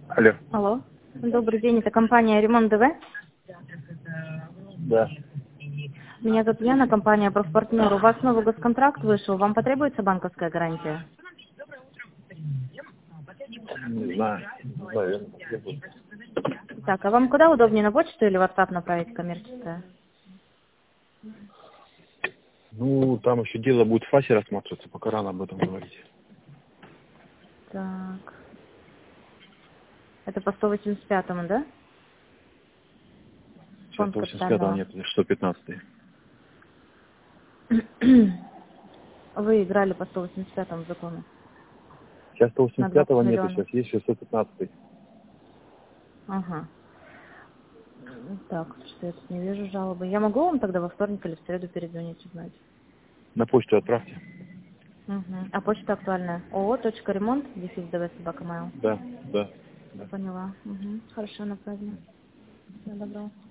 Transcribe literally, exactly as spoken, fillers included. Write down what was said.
Алло. Алло. Добрый день, это компания Ремонт ДВ. Да. Меня зовут Яна, компания Профпартнер. У вас новый госконтракт вышел, вам потребуется банковская гарантия? Не знаю. Наверное. Так, а вам куда удобнее, на почту или WhatsApp направить коммерческое? Ну, там еще дело будет в ФАСе рассматриваться, пока рано об этом говорить. Так. Это по сто восемьдесят пятому, да? Сейчас Фонд сто восемьдесят пятого капитального. нет, сто пятнадцатый. Вы играли по сто восемьдесят пятому закону Сейчас сто на восемьдесят пятого двадцать нет, миллионов. сейчас есть еще сто пятнадцатый. Ага. Так, что я тут не вижу жалобы. Я могу вам тогда во вторник или в среду перезвонить, узнать? На почту отправьте. Угу. А почта актуальная? ООО.ремонт, дефис ДВ собака mail. Да, да, да. Поняла. Угу. Хорошо, направлю. Всего доброго.